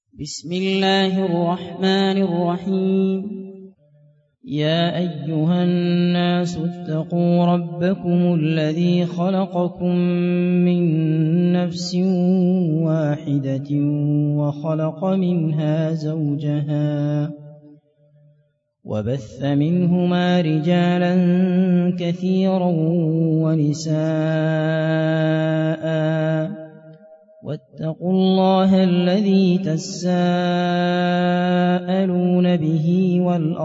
بسم الله الرحمن الرحيم. يا أيها الناس اتقوا ربكم الذي خلقكم من نفس واحدة وخلق منها زوجها وبث منهما رجالا كثيرا ونساء واتقوا الله الذي تساءلون به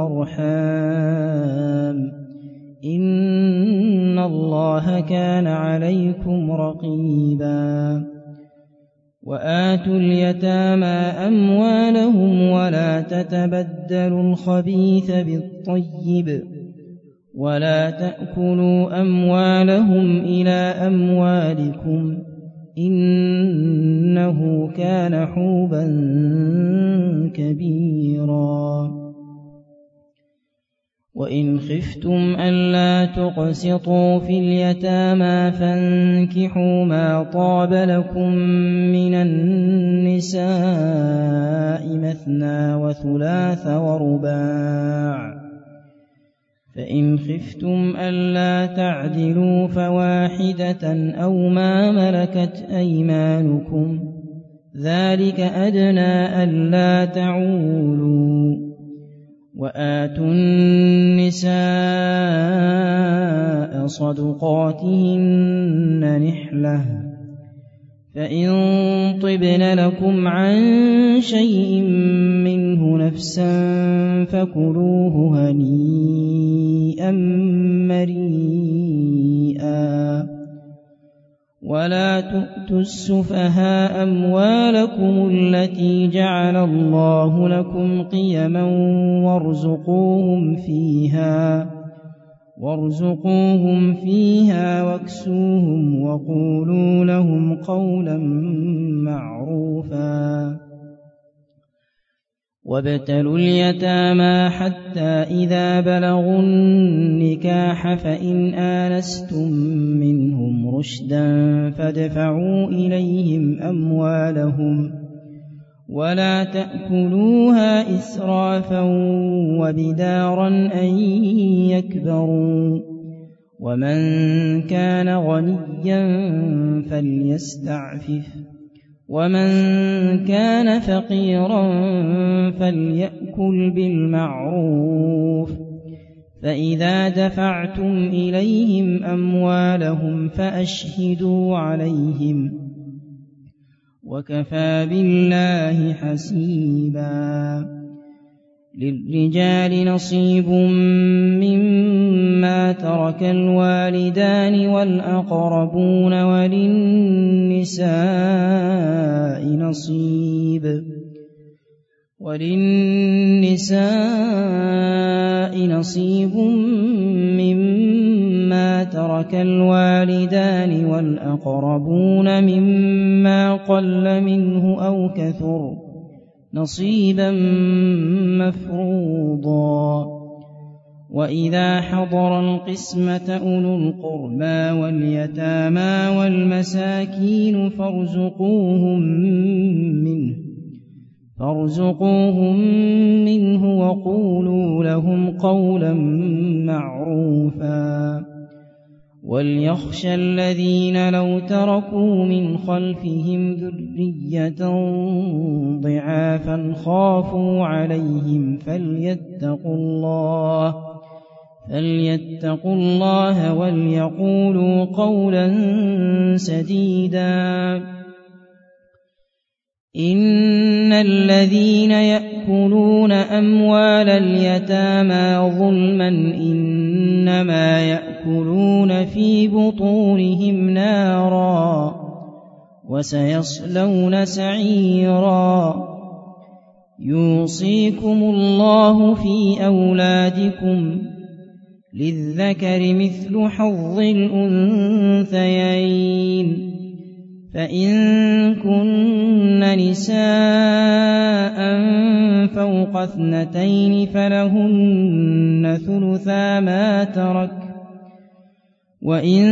والأرحام إن الله كان عليكم رقيبا. وآتوا اليتامى أموالهم ولا تتبدلوا الخبيث بالطيب ولا تأكلوا أموالهم إلى أموالكم إنه كان حوبا كبيرا. وإن خفتم ألا تقسطوا في اليتامى فانكحوا ما طاب لكم من النساء مثنى وثلاث ورباع، فإن خفتم ألا تعدلوا فواحدة أو ما ملكت أيمانكم ذلك أدنى ألا تعولوا. وآتوا النساء صدقاتهن نحلة، فإن طبن لكم عن شيء منه نفسا فكلوه هنيئا مريئا. ولا تؤتوا السفهاء أموالكم التي جعل الله لكم قيما وارزقوهم فيها واكسوهم وقولوا لهم قولا معروفا. وابتلوا اليتامى حتى إذا بلغوا النكاح فإن آنستم منهم رشدا فادفعوا إليهم أموالهم ولا تأكلوها إسرافا وبدارا أن يكبروا. ومن كان غنيا فليستعفف ومن كان فقيرا فليأكل بالمعروف. فإذا دفعتم إليهم أموالهم فأشهدوا عليهم وكفى بالله حسيبا. للرجال نصيب مما ترك الوالدان والأقربون وللنساء نصيب مما ترك الوالدان والأقربون مما قل منه أو كثر نصيبا مفروضا. وإذا حضر القسمة أولو القربى واليتامى والمساكين فارزقوهم منه وقولوا لهم قولا معروفا. وليخشى الذين لو تركوا من خلفهم ذرية ضعافا خافوا عليهم فليتقوا الله وليقولوا قولا سديدا. إن الذين يأكلون أموال اليتامى ظلما إنما يأكلون في بطونهم نارا وسيصلون سعيرا. يوصيكم الله في أولادكم للذكر مثل حظ الأنثيين، فإن كن نساء فوق 2 فلهن ثلثا ما ترك، وإن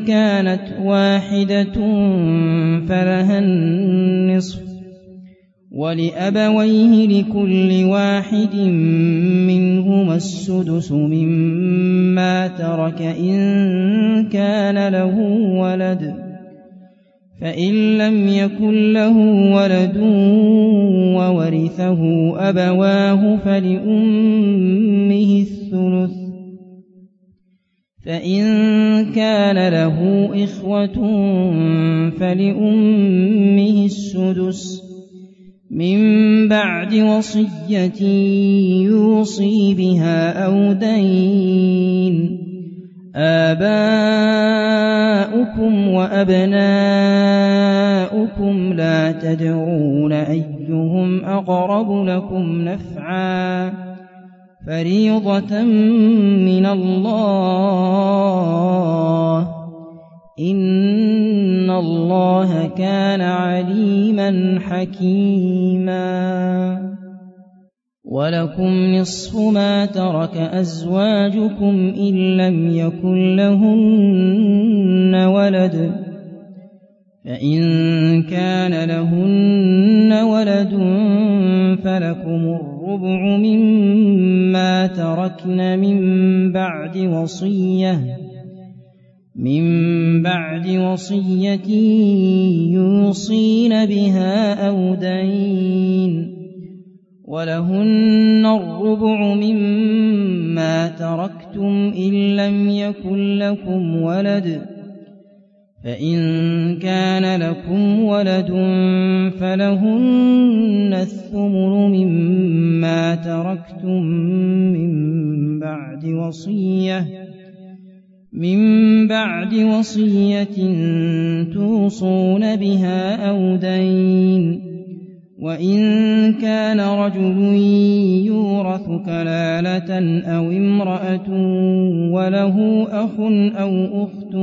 كانت واحدة فلها النصف، ولأبويه لكل واحد منهما السدس مما ترك إن كان له ولد، فإن لم يكن له ولد وورثه أبواه فلأمه الثلث، فإن كان له إخوة فلأمه السدس من بعد وصية يوصي بها أو دين. آباؤكم وأبناؤكم لا تدرون أيهم أقرب لكم نفعا فريضة من الله، إن الله كان عليما حكيما. ولكم نصف ما ترك أزواجكم إن لم يكن لهن ولد، فإن كان لهن ولد فلكم الربع مما تركن من بعد وصية يوصين بها أو دين. ولهن الربع مما تركتم إن لم يكن لكم ولد، فإن كان لكم ولد فلهن الثمن مما تركتم من بعد وصية توصون بها أو دين. وإن كان رجل يورث كلالة أو امرأة وله أخ أو أخت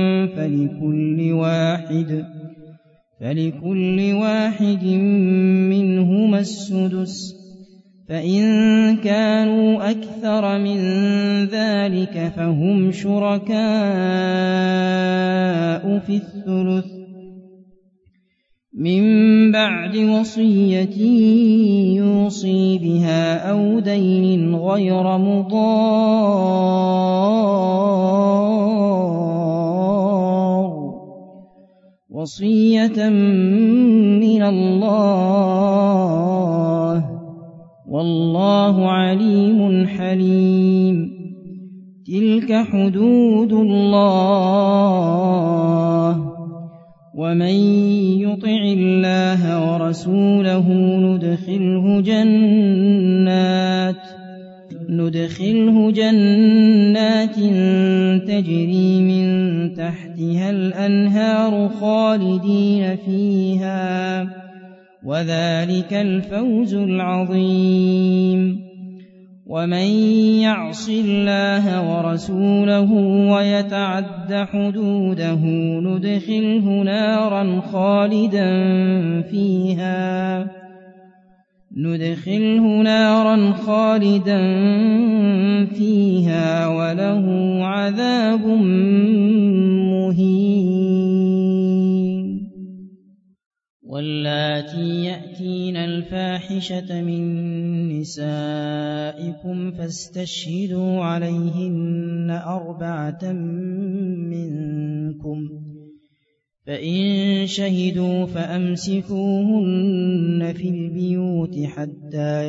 فلكل واحد منهما السدس، فإن كانوا أكثر من ذلك فهم شركاء في الثلث من بعد وصية يوصي بها أو دين غير مضار، وصية من الله، والله عليم حليم. تلك حدود الله، ومن يطع الله ورسوله ندخله جنات تجري من تحتها الأنهار خالدين فيها، وذلك الفوز العظيم. ومن يعص الله ورسوله ويتعد حدوده ندخله نارا خالدا فيها وله عذاب مهين. واللاتي يأتين الفاحشة من نسائكم فاستشهدوا عليهن 4 منكم، فإن شهدوا فأمسكوهن في البيوت حتى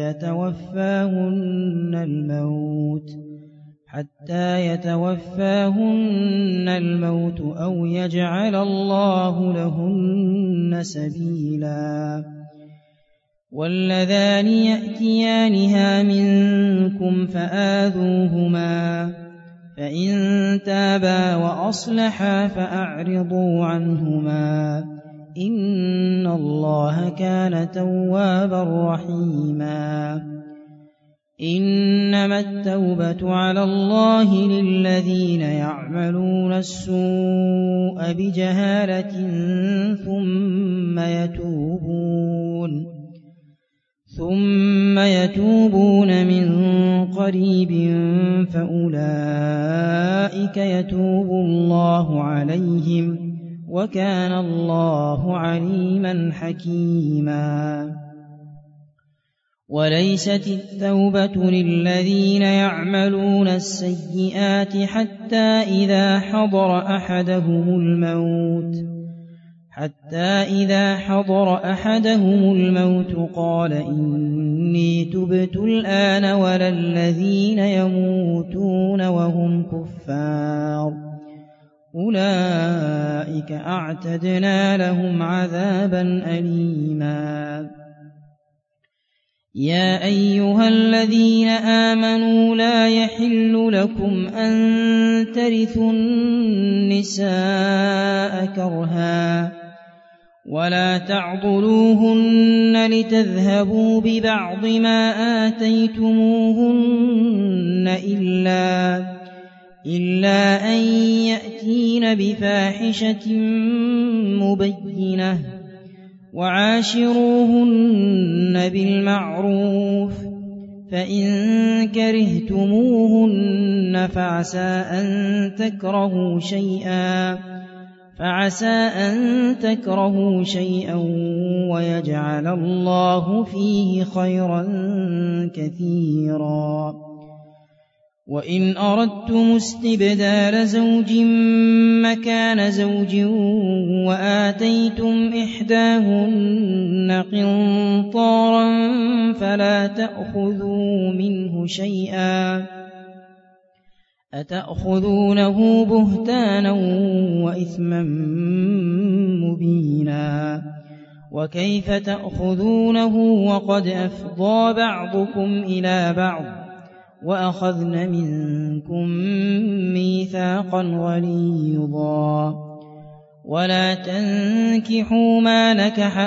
يتوفاهن الموت أو يجعل الله لهن سبيلا. واللذان يأتيانها منكم فآذوهما، فإن تابا وأصلحا فأعرضوا عنهما، إن الله كان توابا رحيما. إنما التوبة على الله للذين يعملون السوء بجهالة ثم يتوبون من قريب فأولئك يتوب الله عليهم، وكان الله عليما حكيما. وليست التوبة للذين يعملون السيئات حتى إذا حضر أحدهم الموت قال إني تبت الآن ولا الذين يموتون وهم كفار أولئك أعتدنا لهم عذابا أليما. يا أيها الذين آمنوا لا يحل لكم أن ترثوا النساء كرها ولا تعضلوهن لتذهبوا ببعض ما آتيتموهن إلا أن يأتين بفاحشة مبينة وعاشروهن بالمعروف فإن كرهتموهن فعسى أن تكرهوا شيئا ويجعل الله فيه خيرا كثيرا. وإن أردتم استبدال زوج مكان زوج وآتيتم إحداهن قنطارا فلا تأخذوا منه شيئا أتأخذونه بهتانا وإثما مبينا وكيف تأخذونه وقد أفضى بعضكم إلى بعض وأخذن منكم ميثاقا غليظا ولا تنكحوا ما نكح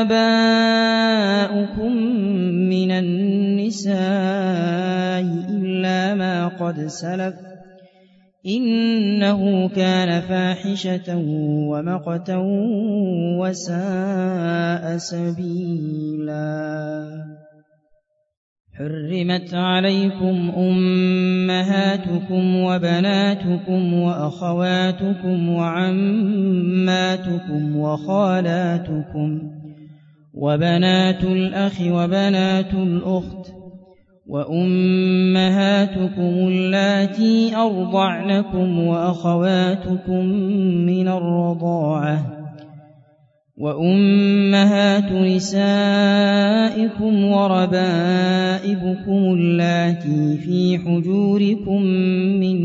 آباؤكم من النساء إلا ما قد سلف إنه كان فاحشة ومقتا وساء سبيلا. حرمت عليكم أمهاتكم وبناتكم وأخواتكم وعماتكم وخالاتكم وبنات الأخ وبنات الأخت وأمهاتكم اللاتي أرضعنكم وأخواتكم من الرضاعة وأمهات نسائكم وربائبكم اللاتي في حجوركم من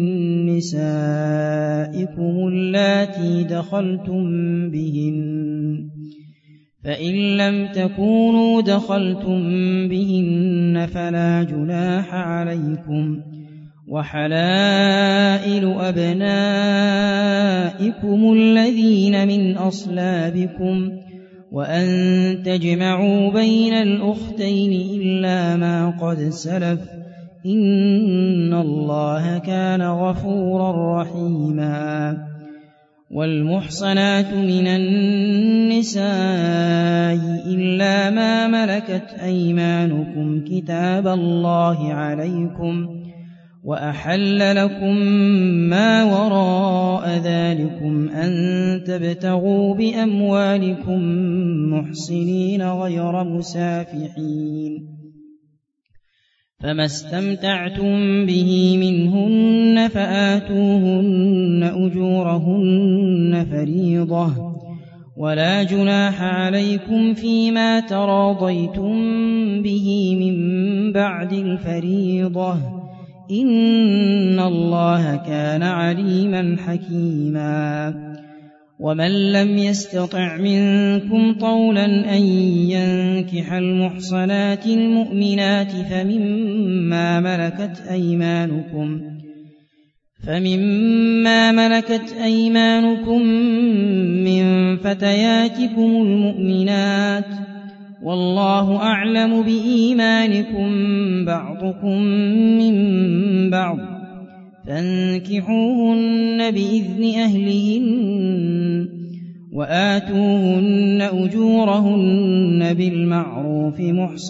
نسائكم اللاتي دخلتم بهن فإن لم تكونوا دخلتم بهن فلا جناح عليكم وحلائل أبنائكم الذين من أصلابكم وأن تجمعوا بين الأختين إلا ما قد سلف إن الله كان غفورا رحيما. والمحصنات من النساء إلا ما ملكت أيمانكم كتاب الله عليكم وأحل لكم ما وراء ذلكم أن تبتغوا بأموالكم محصنين غير مسافحين فما استمتعتم به منهن فآتوهن أجورهن فريضة ولا جناح عليكم فيما تراضيتم به من بعد الفريضة إن الله كان عليما حكيما. ومن لم يستطع منكم طولا أن ينكح المحصنات المؤمنات فمما ملكت أيمانكم من فتياتكم المؤمنات والله أعلم بإيمانكم بعضكم من بعض فانكحوهن بإذن أهلهن وآتوهن أجورهن بالمعروف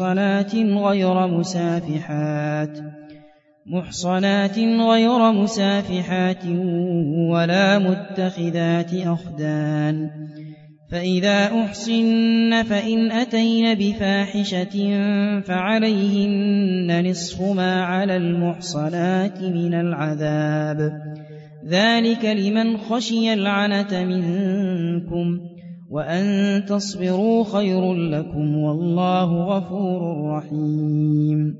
محصنات غير مسافحات ولا متخذات أخدان فإذا أحصن فإن أتين بفاحشة فعليهن نصف ما على المحصنات من العذاب، ذلك لمن خشي العنة منكم، وأن تصبروا خير لكم، والله غفور رحيم.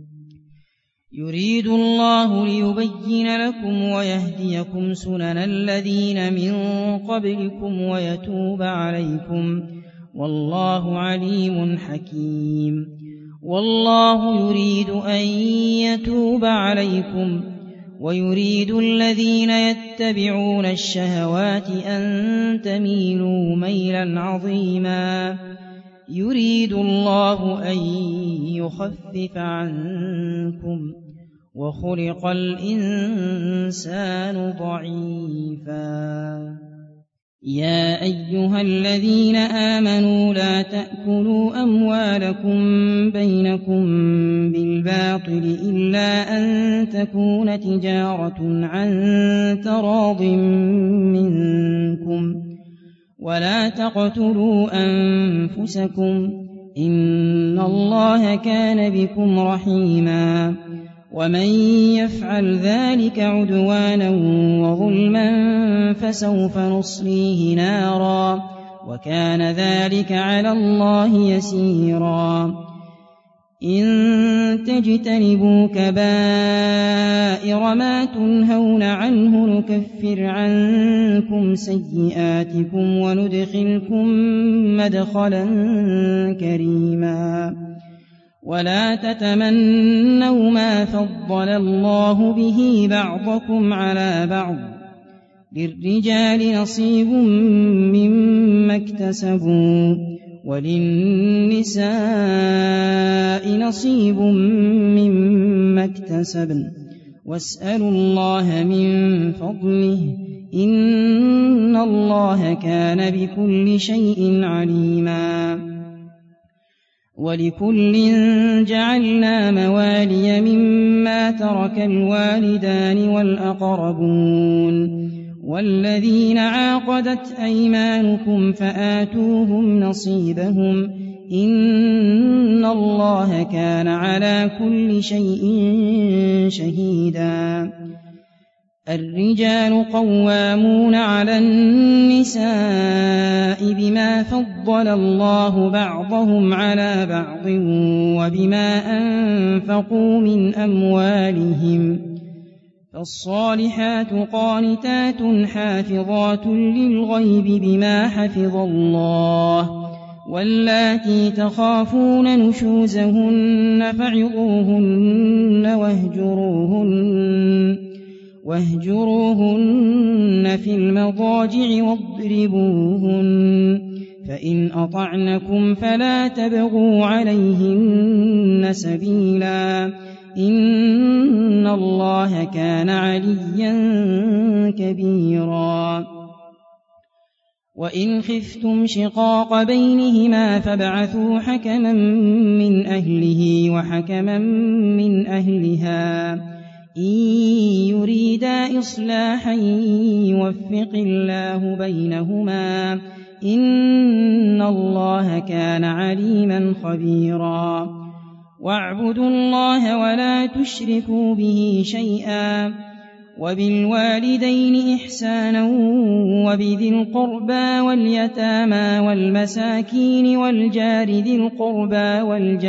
يريد الله ليبين لكم ويهديكم سنن الذين من قبلكم ويتوب عليكم، والله عليم حكيم. والله يريد أن يتوب عليكم، ويريد الذين يتبعون الشهوات أن تميلوا ميلا عظيما. يريد الله أن يخفف عنكم، وخلق الإنسان ضعيفا. يا أيها الذين آمنوا لا تأكلوا أموالكم بينكم بالباطل إلا أن تكون تجارة عن تراض منكم، ولا تقتلوا أنفسكم، إن الله كان بكم رحيما. ومن يفعل ذلك عدوانا وظلما فسوف نصليه نارا، وكان ذلك على الله يسيرا. إن تجتنبوا كبائر ما تنهون عنه نكفر عنكم سيئاتكم وندخلكم مدخلا كريما. ولا تتمنوا ما فضل الله به بعضكم على بعض، للرجال نصيب مما اكتسبوا وللنساء نصيب مما اكتسبن، واسألوا الله من فضله، إن الله كان بكل شيء عليما. ولكل جعلنا موالي مما ترك الوالدان والأقربون، والذين عاقدت أيمانكم فآتوهم نصيبهم، إن الله كان على كل شيء شهيدا. الرجال قوامون على النساء بما فضل الله بعضهم على بعض وبما أنفقوا من أموالهم، فالصالحات قانتات حافظات للغيب بما حفظ الله، واللاتي تخافون نشوزهن فعظوهن واهجروهن في المضاجع واضربوهن، فإن أطعنكم فلا تبغوا عليهن سبيلا، إن الله كان عليا كبيرا. وإن خفتم شقاق بينهما فابعثوا حكما من أهله وحكما من أهلها، إن يريدا إصلاحا يوفق الله بينهما، إن الله كان عليما خبيرا. واعبدوا الله ولا تشركوا به شيئا، وبالوالدين إحسانا، وبذي القربى واليتامى والمساكين والجار ذي القربى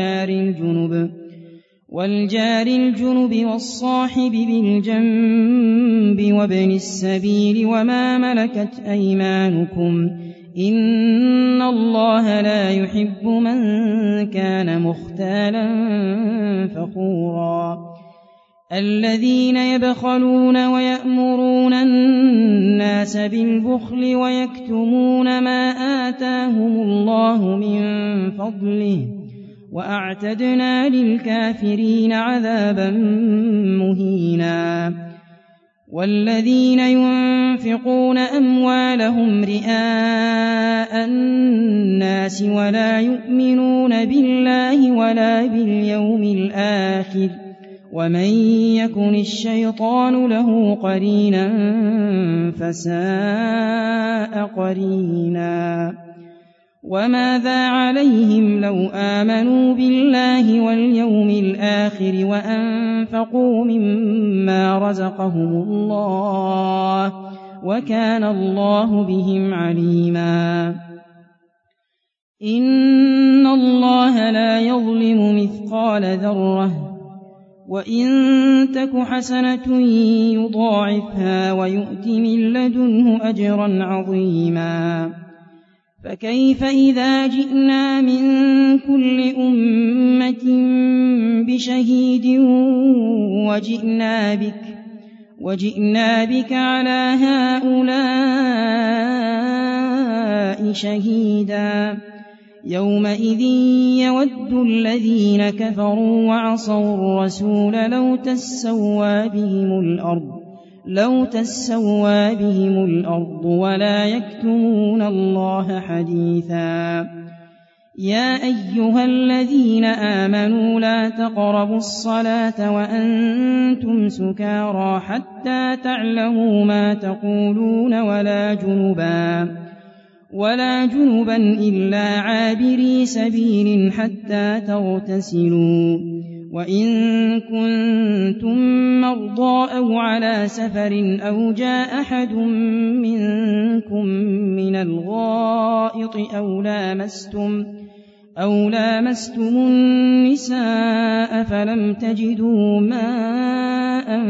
والجار الجنب والصاحب بالجنب وابن السبيل وما ملكت أيمانكم، إن الله لا يحب من كان مختالا فخورا. الذين يبخلون ويأمرون الناس بالبخل ويكتمون ما آتاهم الله من فضله، وأعتدنا للكافرين عذابا مهينا. والذين ينفقون أموالهم رئاء الناس ولا يؤمنون بالله ولا باليوم الآخر، ومن يكن الشيطان له قرينا فساء قرينا. وماذا عليهم لو آمنوا بالله واليوم الآخر وأنفقوا مما رزقهم الله وكان الله بهم عليما إن الله لا يظلم مثقال ذرة وإن تك حسنة يضاعفها ويؤت من لدنه أجرا عظيما فكيف إذا جئنا من كل أمة بشهيد وجئنا بك على هؤلاء شهيدا يومئذ يود الذين كفروا وعصوا الرسول لو تسوى بهم الأرض ولا يكتمون الله حديثا يا أيها الذين آمنوا لا تقربوا الصلاة وأنتم سكارى حتى تعلموا ما تقولون ولا جنبا إلا عابري سبيل حتى تغتسلوا وإن كنتم مرضى أو على سفر أو جاء أحد منكم من الغائط أو لامستم النساء فلم تجدوا ماء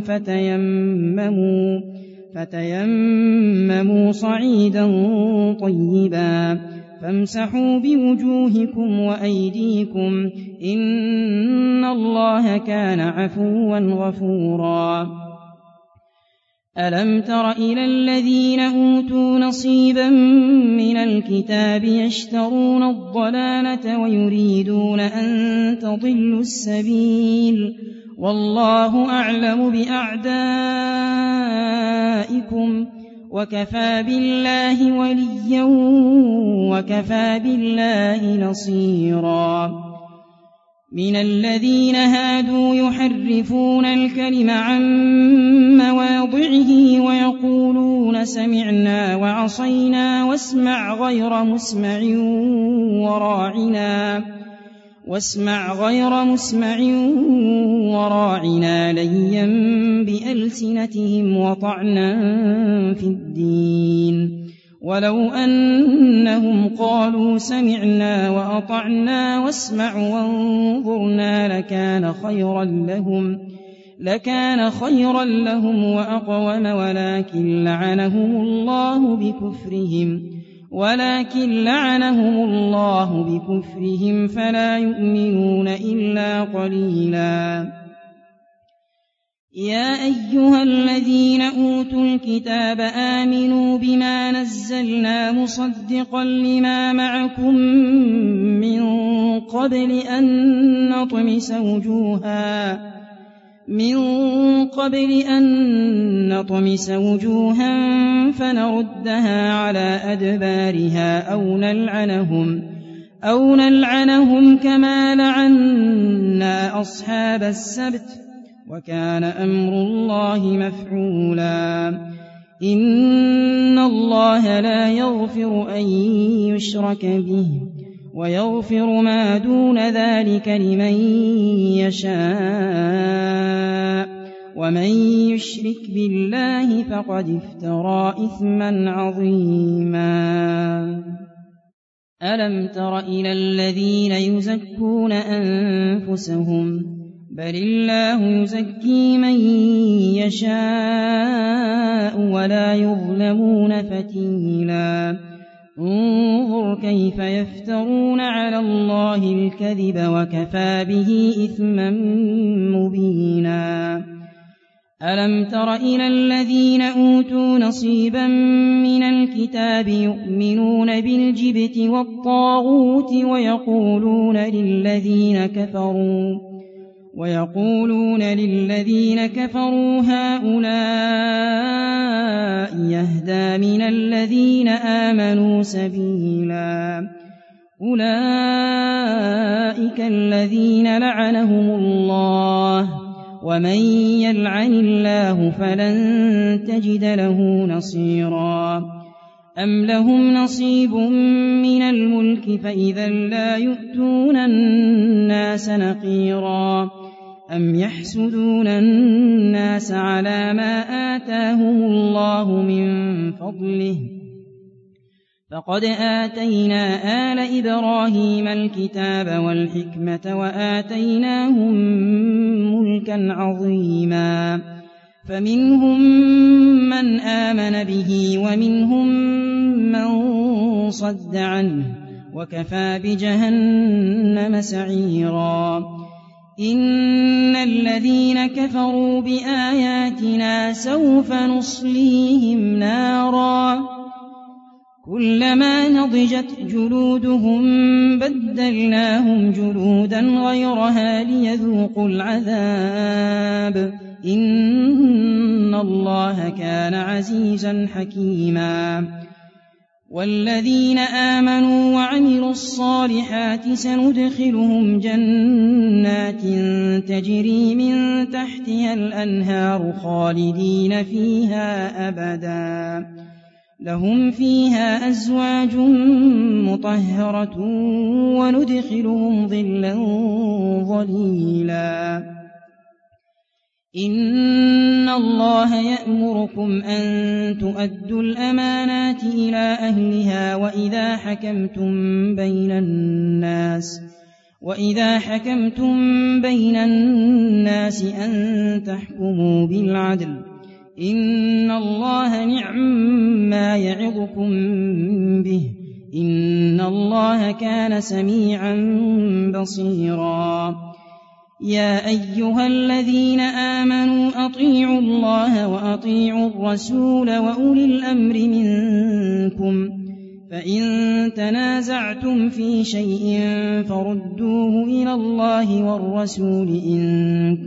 فتيمموا صعيدا طيبا فامسحوا بوجوهكم وأيديكم إن الله كان عفوا غفورا ألم تر إلى الذين أوتوا نصيبا من الكتاب يشترون الضلالة ويريدون أن تضلوا السبيل والله أعلم بأعدائكم وكفى بالله وليا وكفى بالله نصيرا من الذين هادوا يحرفون الكلم عن مواضعه ويقولون سمعنا وعصينا واسمع غير مسمع وراعنا ليا بألسنتهم وطعنا في الدين ولو أنهم قالوا سمعنا وأطعنا واسمع وانظرنا لكان خيرا لهم وأقوم ولكن لعنهم الله بكفرهم فلا يؤمنون إلا قليلا يا أيها الذين أوتوا الكتاب آمنوا بما نزلنا مصدقا لما معكم من قبل أن نطمس وجوها فنردها على أدبارها أو نلعنهم كما لعنا أصحاب السبت وكان أمر الله مفعولا إن الله لا يغفر أن يشرك به ويغفر ما دون ذلك لمن يشاء ومن يشرك بالله فقد افترى إثما عظيما ألم تر إلى الذين يزكون أنفسهم بل الله يزكي من يشاء ولا يظلمون فتيلا انظر كيف يفترون على الله الكذب وكفى به إثما مبينا ألم تر إلى الذين أوتوا نصيبا من الكتاب يؤمنون بالجبت والطاغوت ويقولون للذين كفروا هؤلاء يهدى من الذين آمنوا سبيلا أولئك الذين لعنهم الله ومن يلعن الله فلن تجد له نصيرا أم لهم نصيب من الملك فإذا لا يؤتون الناس نقيرا أم يحسدون الناس على ما آتاهم الله من فضله فقد آتينا آل إبراهيم الكتاب والحكمة وآتيناهم ملكا عظيما فمنهم من آمن به ومنهم من صد عنه وكفى بجهنم سعيرا إن الذين كفروا بآياتنا سوف نصليهم نارا كلما نضجت جلودهم بدلناهم جلودا غيرها ليذوقوا العذاب إن الله كان عزيزا حكيما والذين آمنوا وعملوا الصالحات سندخلهم جنات تجري من تحتها الأنهار خالدين فيها أبدا لهم فيها أزواج مطهرة وندخلهم ظلا ظليلا إن الله يأمركم أن تؤدوا الأمانات إلى أهلها وإذا حكمتم بين الناس أن تحكموا بالعدل إن الله نعم ما يعظكم به إن الله كان سميعا بصيرا يا أيها الذين آمنوا أطيعوا الله وأطيعوا الرسول وأولي الأمر منكم فإن تنازعتم في شيء فردوه إلى الله والرسول إن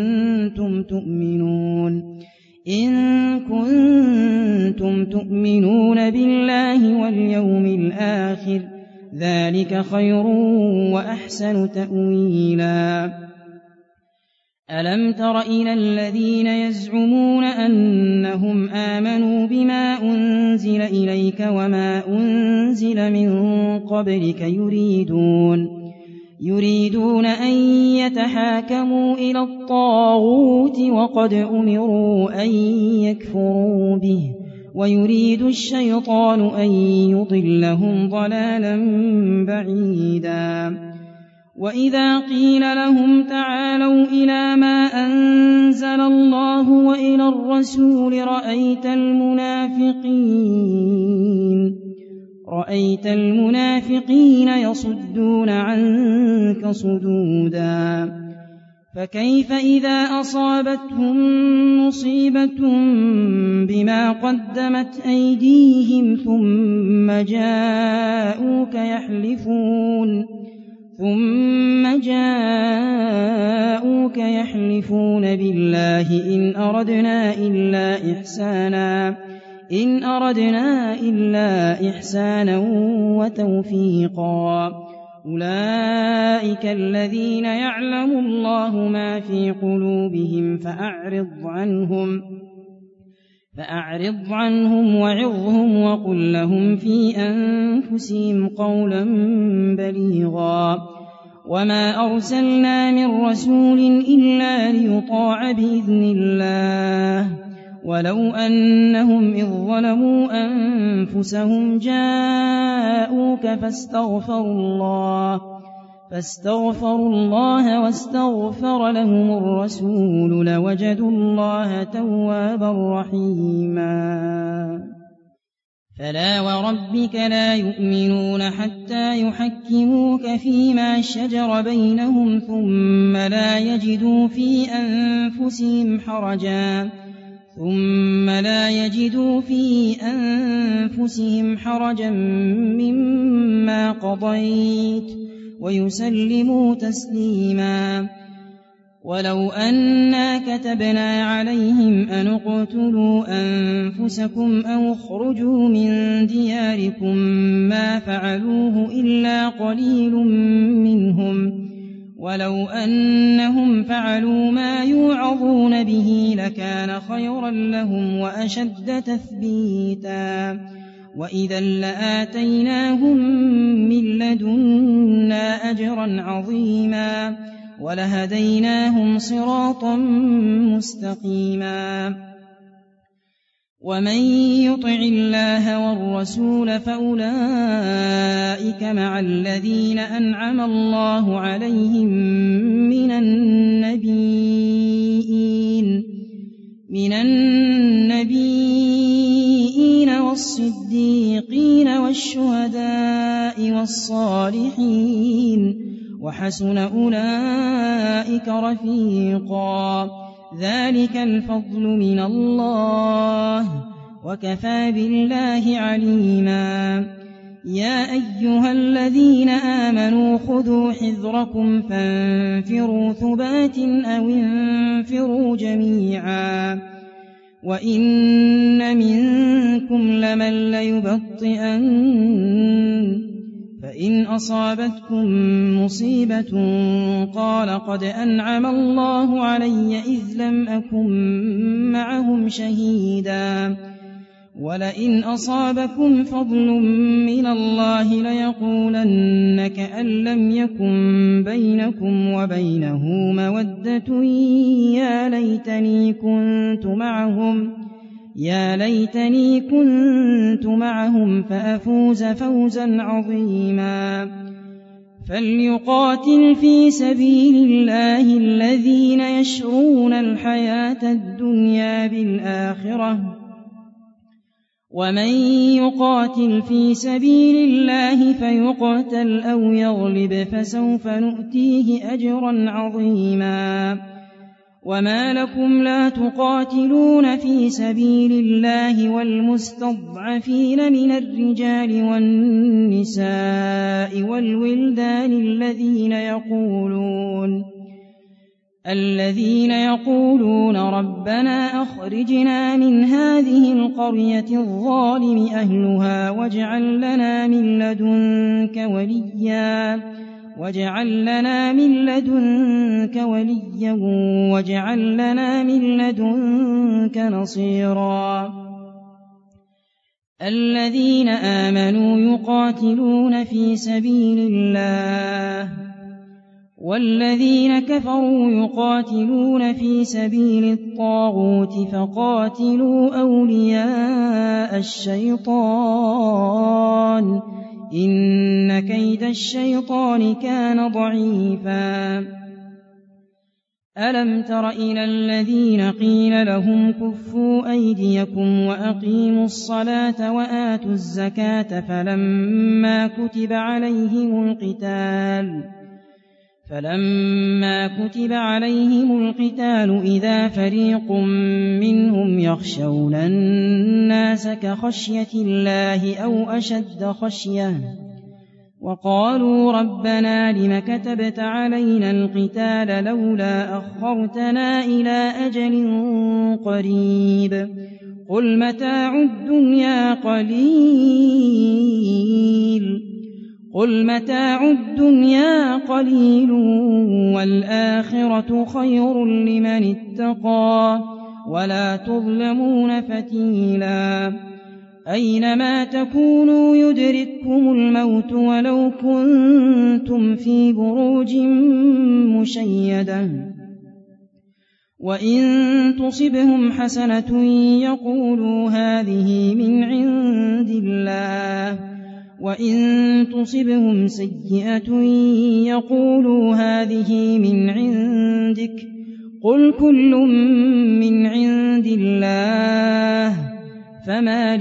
كنتم تؤمنون بالله واليوم الآخر ذلك خير وأحسن تأويلا ألم تر إلى الذين يزعمون أنهم آمنوا بما أنزل إليك وما أنزل من قبلك يريدون أن يتحاكموا إلى الطاغوت وقد أمروا أن يكفروا به ويريد الشيطان أن يضلهم ضلالا بعيدا وإذا قيل لهم تعالوا إلى ما أنزل الله وإلى الرسول رأيت المنافقين يصدون عنك صدودا فكيف إذا أصابتهم مصيبة بما قدمت أيديهم ثم جاءوك يحلفون بالله إن أردنا إلا إحسانا وتوفيقا أولئك الذين يعلم الله ما في قلوبهم فأعرض عنهم وعظهم وقل لهم في أنفسهم قولا بليغا وما أرسلنا من رسول إلا ليطاع بإذن الله ولو أنهم إذ ظلموا أنفسهم جاءوك فاستغفروا الله واستغفر لهم الرسول لوجدوا الله توابا رحيما فلا وربك لا يؤمنون حتى يحكموك فيما شجر بينهم ثم لا يجدوا في أنفسهم حرجا مما قضيت ويسلموا تسليما ولو أنا كتبنا عليهم أن اقتلوا أنفسكم أو اخرجوا من دياركم ما فعلوه إلا قليل منهم ولو أنهم فعلوا ما يوعظون به لكان خيرا لهم وأشد تثبيتا وإذا لآتيناهم من لدنا أجرا عظيما ولهديناهم صراطا مستقيما ومن يطع الله والرسول فأولئك مع الذين أنعم الله عليهم من النبيين والصديقين والشهداء والصالحين وحسن أولئك رفيقا ذلك الفضل من الله وكفى بالله عليما يا أيها الذين آمنوا خذوا حذركم فانفروا ثبات أو انفروا جميعا وإن منكم لمن ليبطئن فإن أصابتكم مصيبة قال قد أنعم الله علي إذ لم أكن معهم شهيدا ولئن أصابكم فضل من الله ليقولن كأن لم يكن بينكم وبينه مودة يا ليتني كنت معهم فأفوز فوزا عظيما فليقاتل في سبيل الله الذين يشرون الحياة الدنيا بالآخرة ومن يقاتل في سبيل الله فيقتل أو يغلب فسوف نؤتيه أجرا عظيما وما لكم لا تقاتلون في سبيل الله والمستضعفين من الرجال والنساء والولدان الذين يقولون ربنا أخرجنا من هذه القرية الظالم أهلها واجعل لنا من لدنك وليا واجعل لنا من لدنك نصيرا الذين آمنوا يقاتلون في سبيل الله والذين كفروا يقاتلون في سبيل الطاغوت فقاتلوا أولياء الشيطان إن كيد الشيطان كان ضعيفا ألم تر إلى الذين قيل لهم كفوا أيديكم وأقيموا الصلاة وآتوا الزكاة فلما كتب عليهم القتال إذا فريق منهم يخشون الناس كخشية الله أو أشد خشية وقالوا ربنا لم كتبت علينا القتال لولا أخرتنا إلى أجل قريب قل متاع الدنيا قليل والآخرة خير لمن اتقى ولا تظلمون فتيلا أينما تكونوا يدرككم الموت ولو كنتم في بروج مشيدة وإن تصبهم حسنة يقولوا هذه من عند الله وإن تصبهم سيئة يقولوا هذه من عندك قل كل من عند الله فما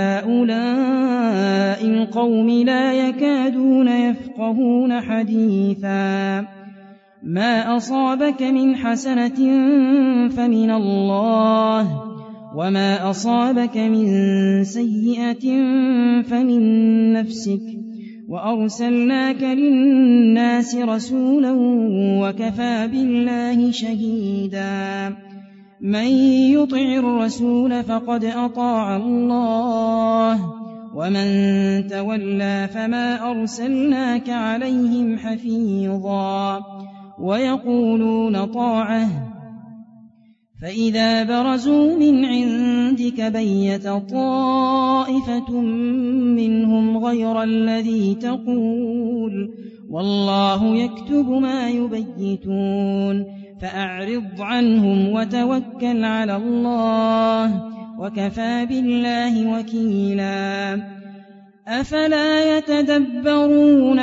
لهؤلاء القوم لا يكادون يفقهون حديثا ما أصابك من حسنة فمن الله وما أصابك من سيئة فمن نفسك وأرسلناك للناس رسولا وكفى بالله شهيدا من يطع الرسول فقد أطاع الله ومن تولى فما أرسلناك عليهم حفيظا ويقولون طاعة فإذا برزوا من عندك بيت طائفة منهم غير الذي تقول والله يكتب ما يبيتون فأعرض عنهم وتوكل على الله وكفى بالله وكيلا أفلا يتدبرون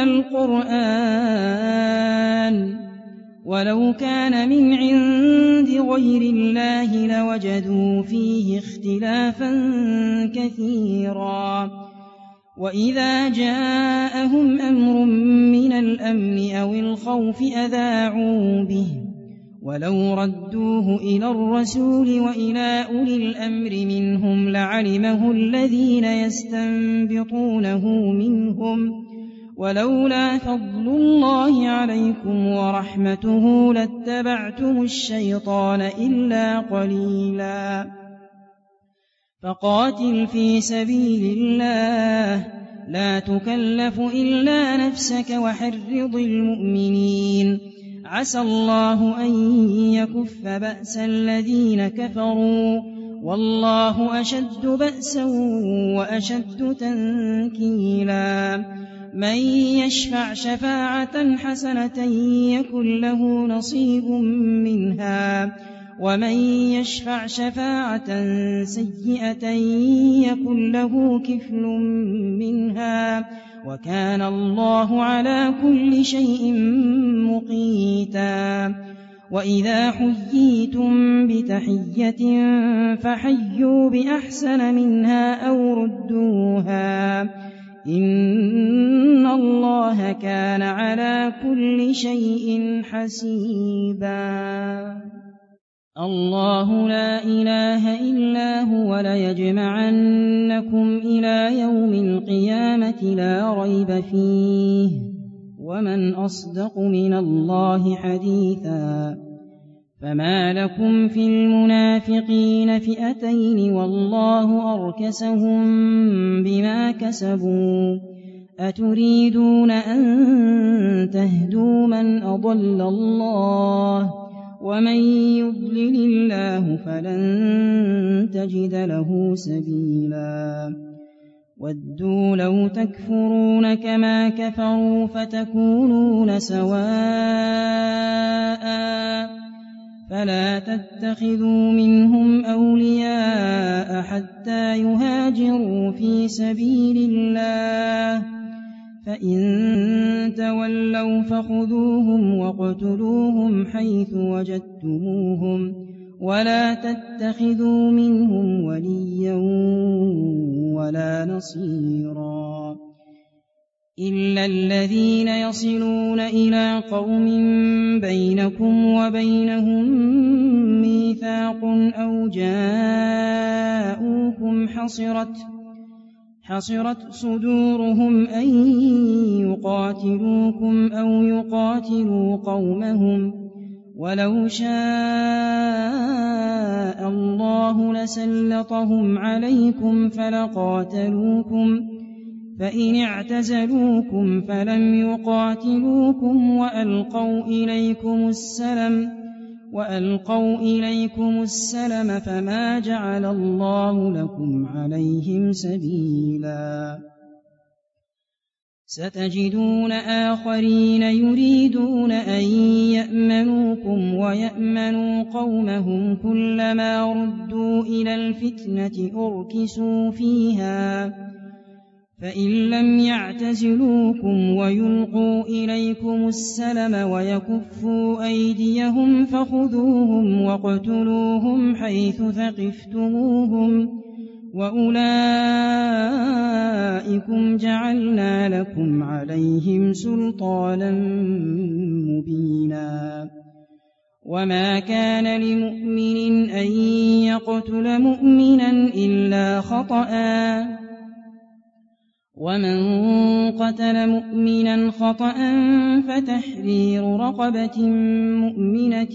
القرآن ولو كان من عند غير الله لوجدوا فيه اختلافا كثيرا وإذا جاءهم أمر من الأمن أو الخوف أذاعوا به ولو ردوه إلى الرسول وإلى أولي الأمر منهم لعلمه الذين يستنبطونه منهم ولولا فضل الله عليكم ورحمته لاتبعتم الشيطان إلا قليلا فقاتل في سبيل الله لا تكلف إلا نفسك وحرض المؤمنين عسى الله أن يكف بأس الذين كفروا والله أشد بأسا وأشد تنكيلا من يشفع شفاعة حسنة يكن له نصيب منها ومن يشفع شفاعة سيئة يكن له كفل منها وكان الله على كل شيء مقيتا وإذا حييتم بتحية فحيوا بأحسن منها أو ردوها إن الله كان على كل شيء حسيبا الله لا إله إلا هو ليجمعنكم إلى يوم القيامة لا ريب فيه ومن أصدق من الله حديثا فما لكم في المنافقين فئتين والله أركسهم بما كسبوا أتريدون أن تهدوا من أضل الله ومن يضلل الله فلن تجد له سبيلا ودوا لو تكفرون كما كفروا فتكونون سواء فلا تتخذوا منهم أولياء حتى يهاجروا في سبيل الله فإن تولوا فخذوهم واقتلوهم حيث وجدتموهم ولا تتخذوا منهم وليا ولا نصيرا إلا الذين يصلون إلى قوم بينكم وبينهم ميثاق أو جاءوكم حصرت صدورهم أن يقاتلوكم أو يقاتلوا قومهم ولو شاء الله لسلطهم عليكم فلقاتلوكم فإن اعتزلوكم فلم يقاتلوكم وألقوا إليكم السلم فما جعل الله لكم عليهم سبيلا ستجدون آخرين يريدون أن يأمنوكم ويأمنوا قومهم كلما ردوا إلى الفتنة أركسوا فيها فإن لم يعتزلوكم ويلقوا إليكم السلم ويكفوا أيديهم فخذوهم واقتلوهم حيث ثقفتموهم وأولئكم جعلنا لكم عليهم سلطانا مبينا وما كان لمؤمن أن يقتل مؤمنا إلا خطأ ومن قتل مؤمنا خطأ فتحرير رقبة مؤمنة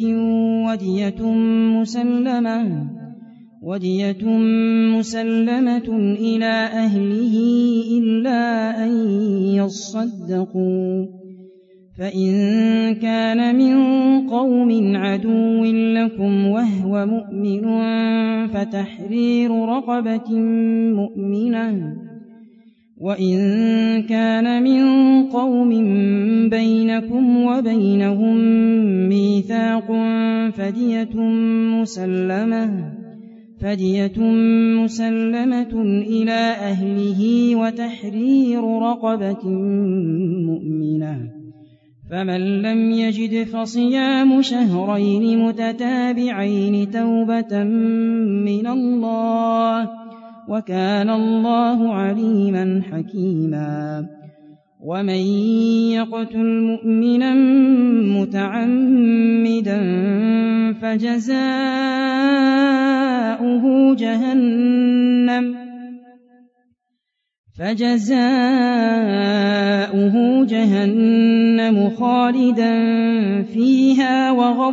ودية مسلمة إلى أهله إلا أن يصدقوا فإن كان من قوم عدو لكم وهو مؤمن فتحرير رقبة مؤمنة، وإن كان من قوم بينكم وبينهم ميثاق فدية مسلمة إلى أهله وتحرير رقبة مؤمنة، فمن لم يجد فصيام شهرين متتابعين توبة من الله، وكان الله عليما حكيما. ومن يقتل مؤمنا متعمدا فجزاؤه جهنم خالدا فيها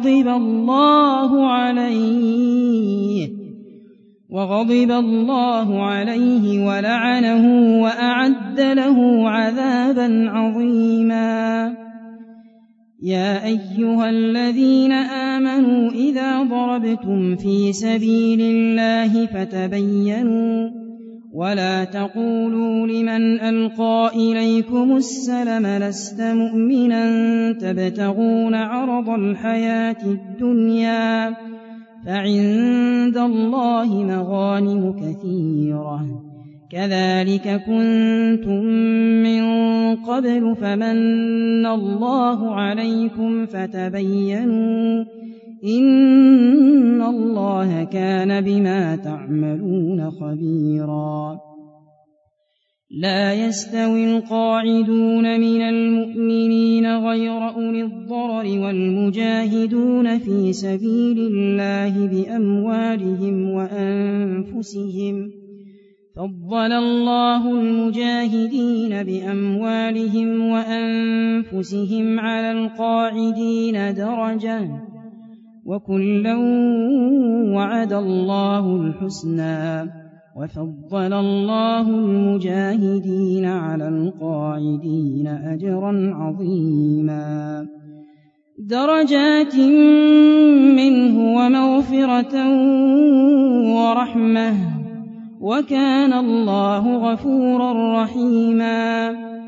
وغضب الله عليه ولعنه وأعد له عذابا عظيما. يا أيها الذين آمنوا إذا ضربتم في سبيل الله فتبينوا ولا تقولوا لمن ألقى إليكم السلم لست مؤمنا تبتغون عرض الحياة الدنيا فعند الله مغانم كثيرة كذلك كنتم من قبل فمن الله عليكم فتبينوا إن الله كان بما تعملون خبيرا. لا يستوي القاعدون من المؤمنين غير أولي الضرر والمجاهدون في سبيل الله بأموالهم وأنفسهم، فضل الله المجاهدين بأموالهم وأنفسهم على القاعدين درجة، وكلا وعد الله الحسنى، وفضل الله المجاهدين على القاعدين أجرا عظيما. درجات منه ومغفرة ورحمة، وكان الله غفورا رحيما.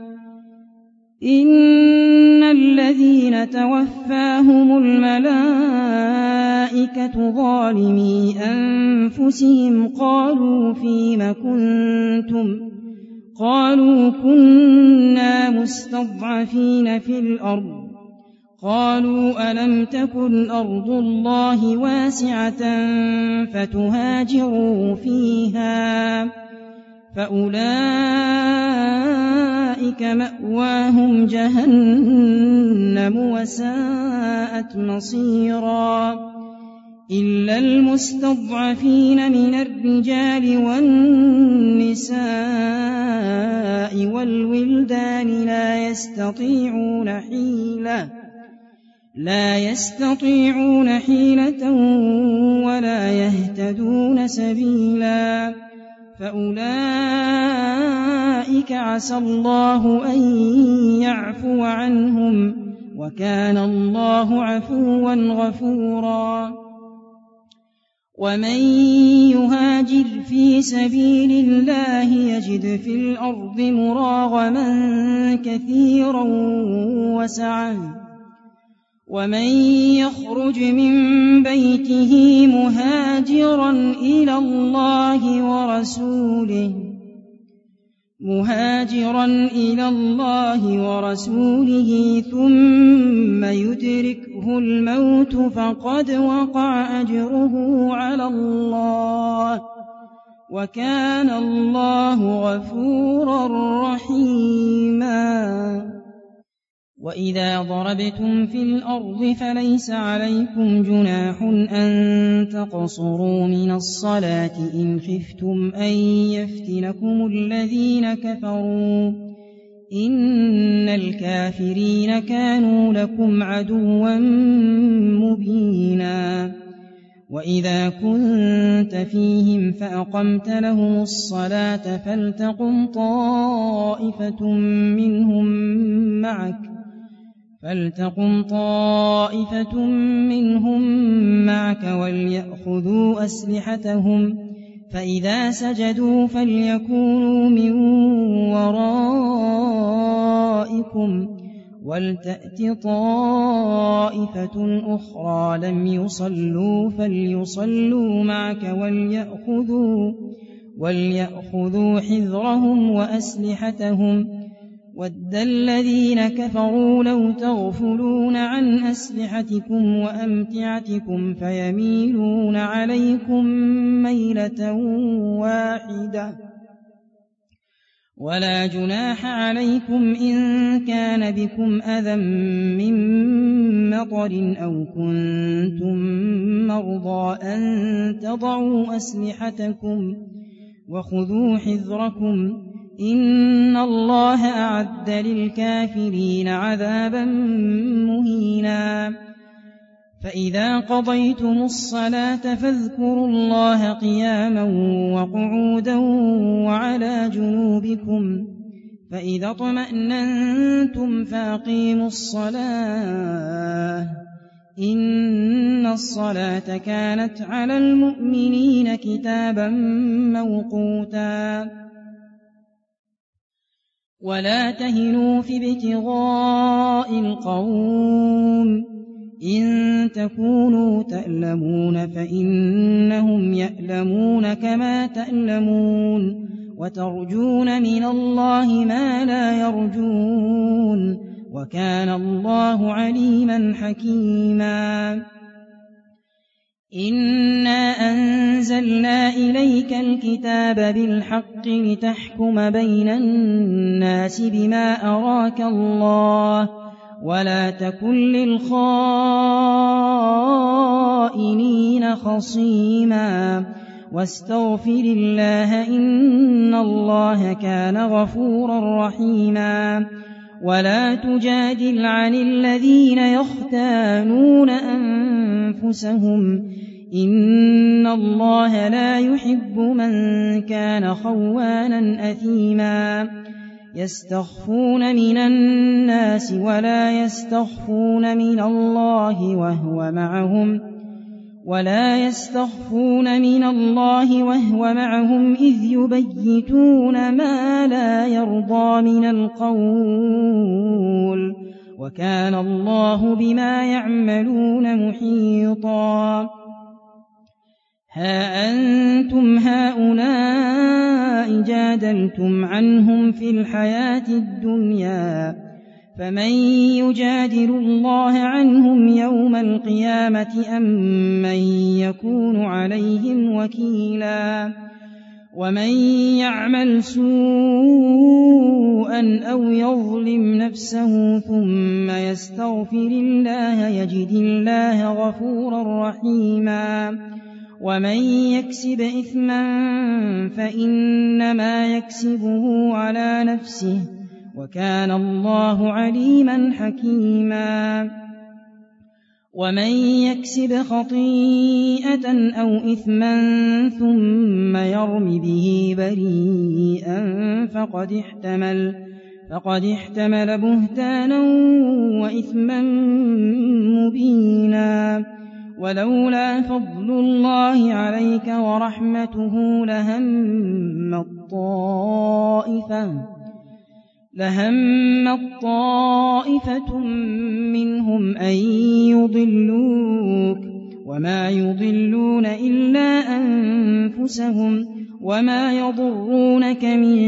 إن الذين توفاهم الملائكة ظالمي أنفسهم قالوا فيم كنتم؟ قالوا كنا مستضعفين في الأرض. قالوا ألم تكن أرض الله واسعة فتهاجروا فيها، فأولئك مأواهم جهنم وساءت مصيرا. إلا المستضعفين من الرجال والنساء والولدان لا يستطيعون حيلة ولا يهتدون سبيلا، فأولئك عسى الله أن يعفو عنهم، وكان الله عفوا غفورا. ومن يهاجر في سبيل الله يجد في الأرض مراغما كثيرا وسعة، ومن يخرج من بيته مهاجرا إلى الله ورسوله ثم يدركه الموت فقد وقع أجره على الله، وكان الله غفورا رحيما. وإذا ضربتم في الأرض فليس عليكم جناح أن تقصروا من الصلاة إن خفتم أن يفتنكم الذين كفروا، إن الكافرين كانوا لكم عدوا مبينا. وإذا كنت فيهم فأقمت لهم الصلاة فلتقم طائفة منهم معك فلتقم طائفة منهم معك وليأخذوا أسلحتهم فإذا سجدوا فليكونوا من ورائكم ولتأت طائفة أخرى لم يصلوا فليصلوا معك وليأخذوا حذرهم وأسلحتهم ود الذين كفروا لو تغفلون عن أسلحتكم وأمتعتكم فيميلون عليكم ميلة واحدة ولا جناح عليكم إن كان بكم أذى من مطر أو كنتم مرضى أن تضعوا أسلحتكم وخذوا حذركم إن الله أعد للكافرين عذابا مهينا فإذا قضيتم الصلاة فاذكروا الله قياما وقعودا وعلى جنوبكم فإذا اطمأننتم فأقيموا الصلاة إن الصلاة كانت على المؤمنين كتابا موقوتا ولا تهنوا في ابتغاء القوم إن تكونوا تألمون فإنهم يألمون كما تألمون وترجون من الله ما لا يرجون وكان الله عليما حكيما إنا أنزلنا إليك الكتاب بالحق لتحكم بين الناس بما أراك الله ولا تكن للخائنين خصيما واستغفر الله إن الله كان غفورا رحيما ولا تجادل عن الذين يختانون أنفسهم إن الله لا يحب من كان خوانا أثيما يستخفون من الناس ولا يستخفون من الله وهو معهم إذ يبيتون ما لا يرضى من القول وكان الله بما يعملون محيطا ها أنتم هؤلاء جادلتم عنهم في الحياة الدنيا فمن يجادل الله عنهم يوم القيامة أم من يكون عليهم وكيلا ومن يعمل سوءا أو يظلم نفسه ثم يستغفر الله يجد الله غفورا رحيما ومن يكسب إثما فإنما يكسبه على نفسه وكان الله عليما حكيما ومن يكسب خطيئة أو إثما ثم يرم به بريئا فقد احتمل بهتانا وإثما مبينا ولولا فضل الله عليك ورحمته لهمت طائفة منهم أن يضلوك وما يضلون إلا أنفسهم وما يضرونك من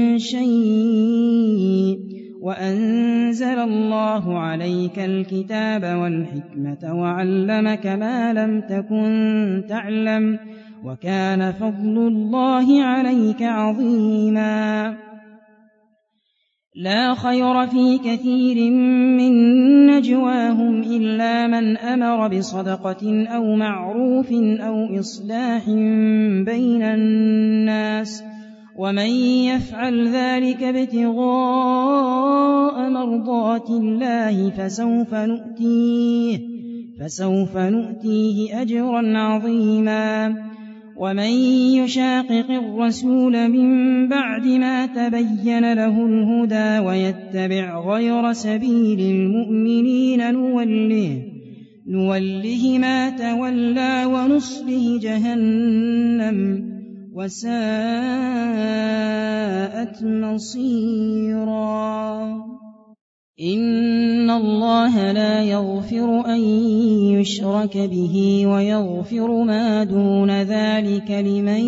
شيء وأنزل الله عليك الكتاب والحكمة وعلمك ما لم تكن تعلم وكان فضل الله عليك عظيما لا خير في كثير من نجواهم إلا من أمر بصدقة أو معروف أو إصلاح بين الناس ومن يفعل ذلك ابتغاء مرضات الله فسوف نؤتيه أجرا عظيما ومن يشاقق الرسول من بعد ما تبين له الهدى ويتبع غير سبيل المؤمنين نوله ما تولى ونصله جهنم وساءت مصيرا. إن الله لا يغفر أن يشرك به ويغفر ما دون ذلك لمن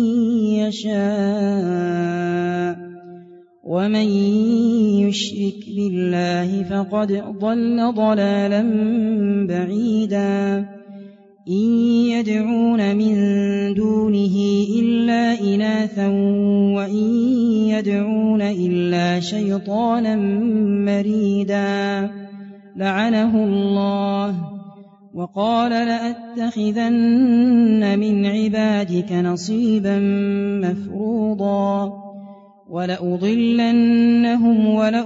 يشاء ومن يشرك بالله فقد ضل ضلالا بعيدا. إن يدعون من دونه إلا إناثا وإن يدعون إلا شيطانا مريدا لعنه الله وقال لأتخذن من عبادك نصيبا مفروضا ولأضلنهم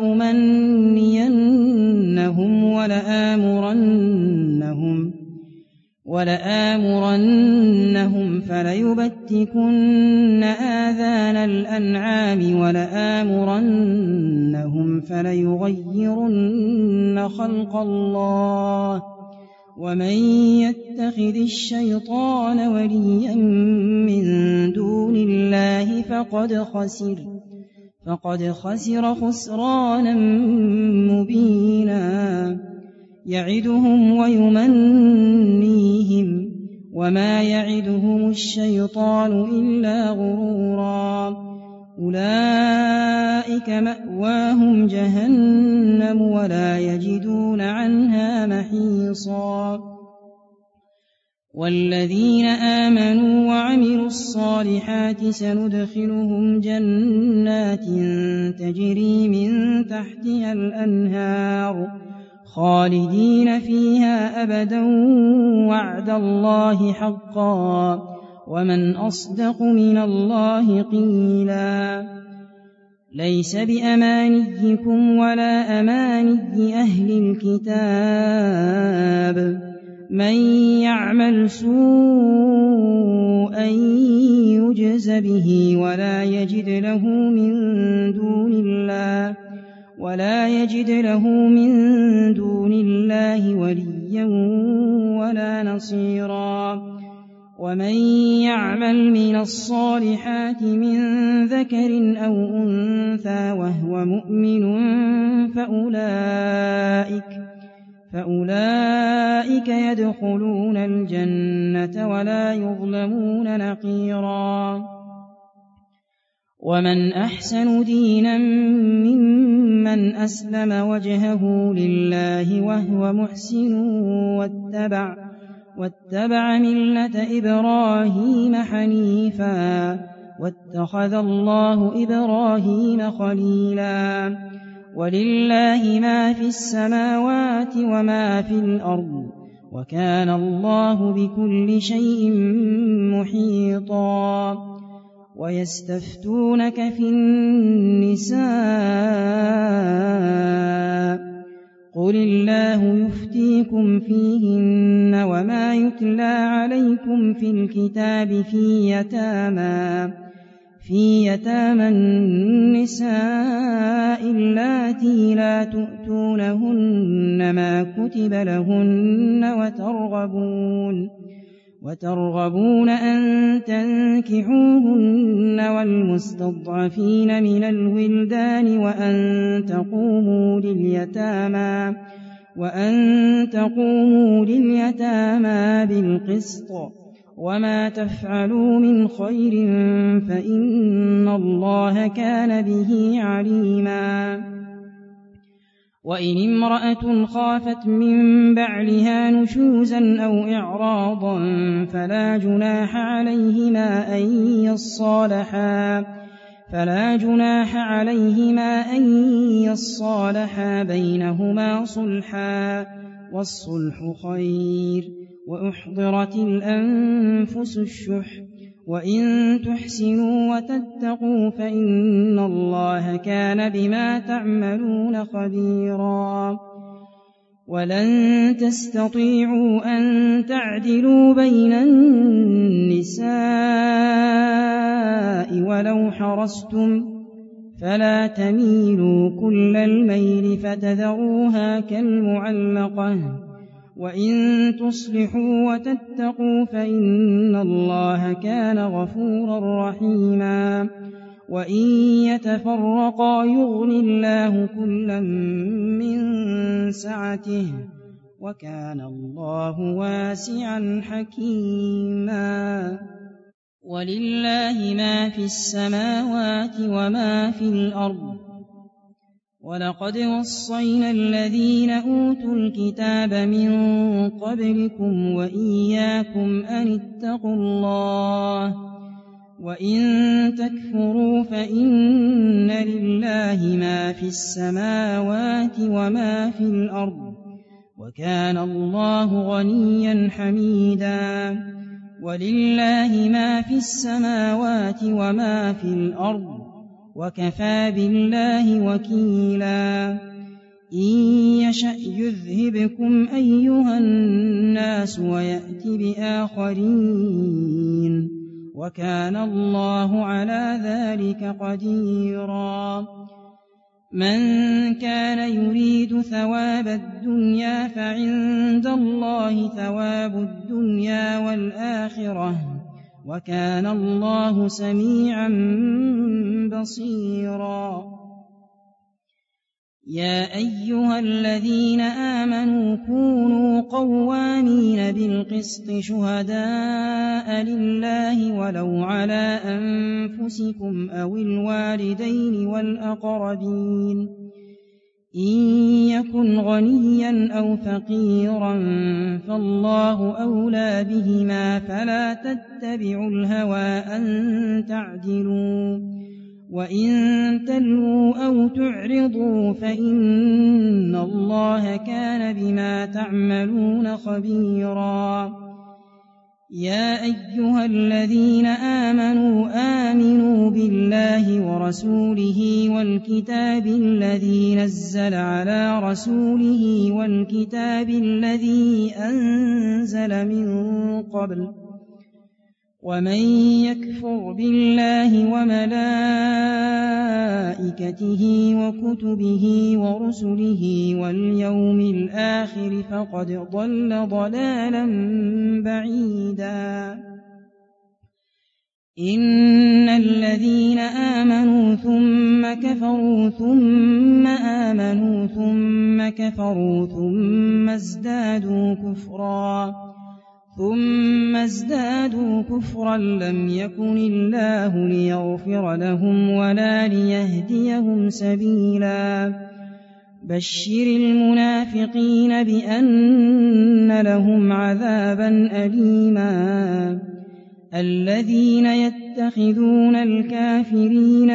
ولأمنينهم ولآمرنهم فليبتكن آذان الأنعام ولآمرنهم فليغيرن خلق الله ومن يتخذ الشيطان وليا من دون الله فقد خسر خسرانا مبينا. يعدهم ويمنيهم وما يعدهم الشيطان إلا غرورا. أولئك مأواهم جهنم ولا يجدون عنها محيصا. والذين آمنوا وعملوا الصالحات سندخلهم جنات تجري من تحتها الأنهار خالدين فيها أبدا وعد الله حقا ومن أصدق من الله قيلا. ليس بأمانيكم ولا أماني أهل الكتاب من يعمل سوءا يجز به ولا يجد له من دون الله وليا ولا نصيرا. ومن يعمل من الصالحات من ذكر أو أنثى وهو مؤمن فأولئك يدخلون الجنة ولا يظلمون نقيرا. ومن أحسن دينا ممن أسلم وجهه لله وهو محسن واتبع ملة إبراهيم حنيفا واتخذ الله إبراهيم خليلا. ولله ما في السماوات وما في الأرض وكان الله بكل شيء محيطا. ويستفتونك في النساء قل الله يفتيكم فيهن وما يتلى عليكم في الكتاب في يتامى النساء اللاتي لا تؤتونهن ما كتب لهن وترغبون أن تنكحوهن والمستضعفين من الولدان وأن تقوموا لليتامى بالقسط وما تفعلوا من خير فإن الله كان به عليما. وإن امرأة خافت من بعلها نشوزا أو إعراضا فلا جناح عليهما أن يصالحا بينهما صلحا والصلح خير. وأحضرت الأنفس الشح وإن تحسنوا وتتقوا فإن الله كان بما تعملون خبيرا. ولن تستطيعوا أن تعدلوا بين النساء ولو حرصتم فلا تميلوا كل الميل فتذروها كالمعلقة وإن تصلحوا وتتقوا فإن الله كان غفورا رحيما وإن يتفرقا يغن الله كلا من سعته وكان الله واسعا حكيما ولله ما في السماوات وما في الأرض ولقد وصينا الذين أوتوا الكتاب من قبلكم وإياكم أن اتقوا الله وإن تكفروا فإن لله ما في السماوات وما في الأرض وكان الله غنيا حميدا ولله ما في السماوات وما في الأرض وكفى بالله وكيلا إن يشأ يذهبكم أيها الناس ويأت بآخرين وكان الله على ذلك قديرا من كان يريد ثواب الدنيا فعند الله ثواب الدنيا والآخرة وكان الله سميعا بصيرا يا أيها الذين آمنوا كونوا قوامين بالقسط شهداء لله ولو على أنفسكم أو الوالدين والأقربين إن يكن غنيا أو فقيرا فالله أولى بهما فلا تتبعوا الهوى أن تعدلوا وإن تلووا أو تعرضوا فإن الله كان بما تعملون خبيرا يا أيها الذين آمنوا بالله ورسوله والكتاب الذي نزل على رسوله والكتاب الذي أنزل من قبل ومن يكفر بالله وملائكته وكتبه ورسله واليوم الآخر فقد ضل ضلالا بعيدا إن الذين آمنوا ثم كفروا ثم آمنوا ثم كفروا ثم ازدادوا كفرا لم يكن الله ليغفر لهم ولا ليهديهم سبيلا بشر المنافقين بأن لهم عذابا أليما الذين يتخذون الكافرين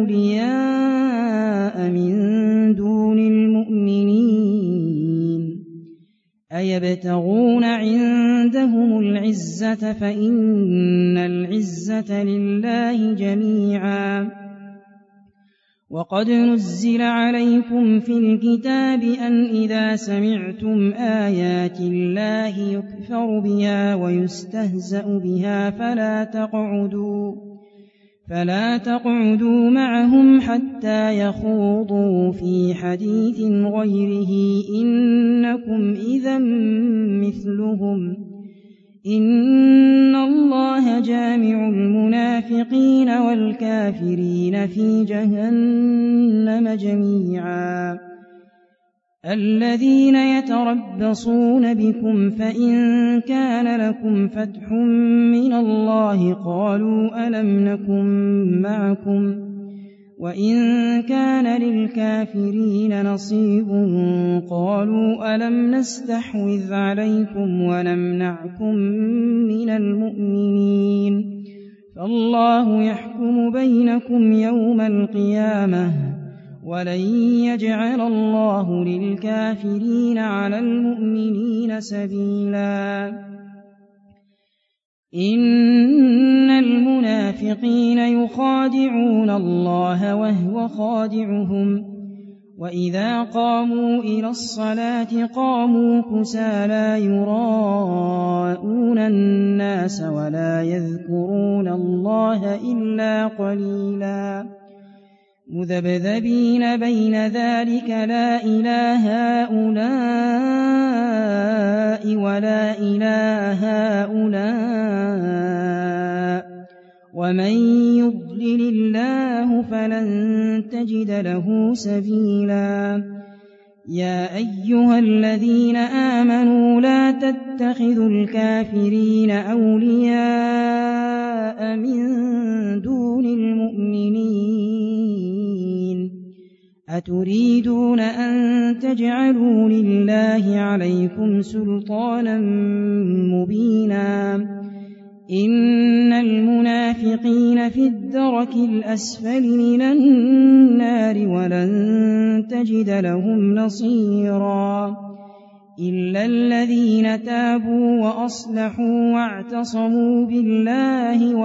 أولياء من دون المؤمنين أيبتغون عندهم العزة فإن العزة لله جميعا وقد نزل عليكم في الكتاب أن إذا سمعتم آيات الله يكفر بها ويستهزأ بها فلا تقعدوا معهم حتى يخوضوا في حديث غيره إنكم إذا مثلهم إن الله جامع المنافقين والكافرين في جهنم جميعا الذين يتربصون بكم فإن كان لكم فتح من الله قالوا ألم نكن معكم وإن كان للكافرين نصيب قالوا ألم نستحوذ عليكم ونمنعكم من المؤمنين فالله يحكم بينكم يوم القيامة ولن يجعل الله للكافرين على المؤمنين سبيلا إن المنافقين يخادعون الله وهو خادعهم وإذا قاموا إلى الصلاة قاموا كسالى يراءون الناس ولا يذكرون الله إلا قليلا مذبذبين بين ذلك لا إله هؤلاء ولا إله هؤلاء ومن يضلل الله فلن تجد له سبيلا يا أيها الذين آمنوا لا تتخذوا الكافرين أولياء من دون المؤمنين أتريدون أن تجعلوا لله عليكم سلطانا مبينا إن المنافقين في الدرك الأسفل من النار ولن تجد لهم نصيرا إلا الذين تابوا وأصلحوا واعتصموا بالله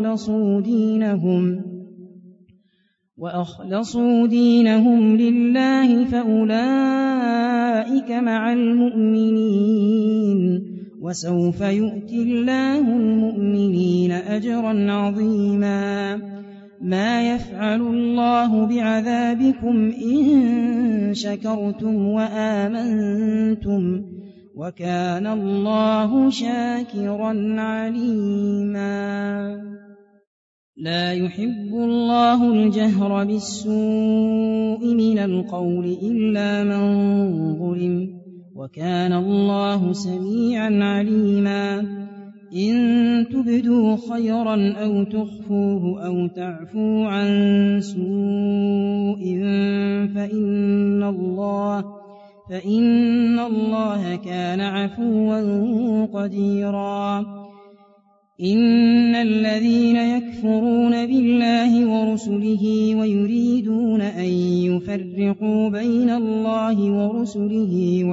وأخلصوا دينهم لله فأولئك مع المؤمنين وسوف يؤتي الله المؤمنين أجرا عظيما ما يفعل الله بعذابكم إن شكرتم وآمنتم وكان الله شاكرا عليما لا يحب الله الجهر بالسوء من القول إلا من ظلم وكان الله سميعا عليما إن تبدوا خيرا أو تخفوه أو تعفوا عن سوء فإن الله كان عفوا قديرا إن الذين يكفرون بالله ورسله ويريدون أن يفرقوا بين الله ورسله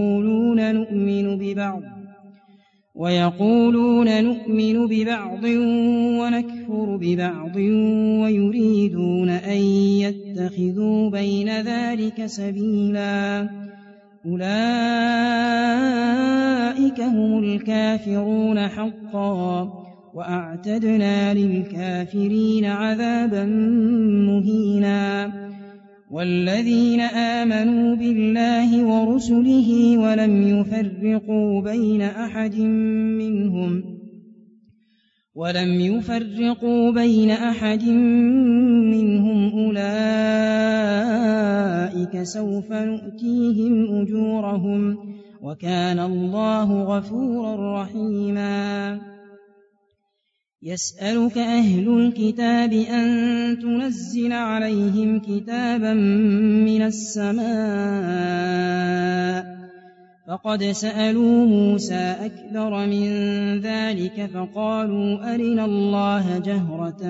ويقولون نؤمن ببعض ونكفر ببعض ويريدون أن يتخذوا بين ذلك سبيلا أولئك هم الكافرون حقا وأعتدنا للكافرين عذابا مهينا والذين آمنوا بالله ورسله ولم يفرقوا بين أحد منهم أولئك سوف نؤتيهم أجورهم وكان الله غفورا رحيما يسألك أهل الكتاب أن تنزل عليهم كتابا من السماء فقد سألوا موسى أكبر من ذلك فقالوا أرنا الله جهرة